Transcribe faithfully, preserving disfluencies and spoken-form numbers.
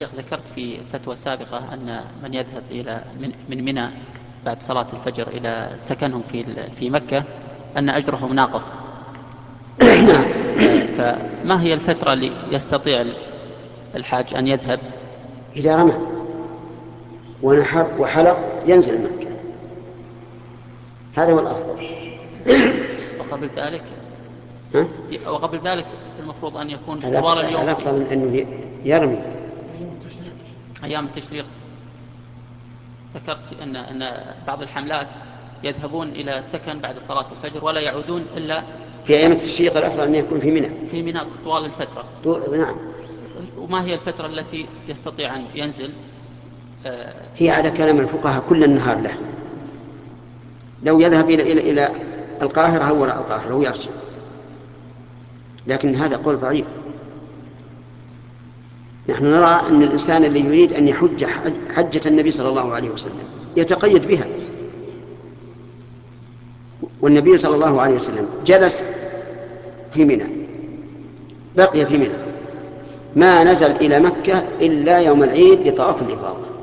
ذكرت في فتوى سابقة أن من يذهب إلى من من منى بعد صلاة الفجر إلى سكنهم في في مكة أن أجرهم ناقص. نعم. فما هي الفترة اللي يستطيع الحاج أن يذهب؟ إذا رمى ونحر وحلق ينزل مكة، هذا هو الأفضل. وقبل ذلك ها؟ وقبل ذلك المفروض أن يكون طوال الأفضل, اليوم في الأفضل أنه يرمي أيام التشريق. ذكرت أن أن بعض الحملات يذهبون إلى السكن بعد صلاة الفجر ولا يعودون إلا في أيام التشريق. الأفضل أن يكون في منى في منى طوال الفترة. نعم. وما هي الفترة التي يستطيع أن ينزل؟ هي على كلام الفقهاء كل النهار له. لو يذهب إلى إلى إلى القاهرة هو القاهرة ويرجع، لكن هذا قول ضعيف. نحن نرى أن الإنسان الذي يريد أن يحج حجة النبي صلى الله عليه وسلم يتقيد بها، والنبي صلى الله عليه وسلم جلس في منى، بقي في منى، ما نزل إلى مكة إلا يوم العيد لطواف الإفاضة.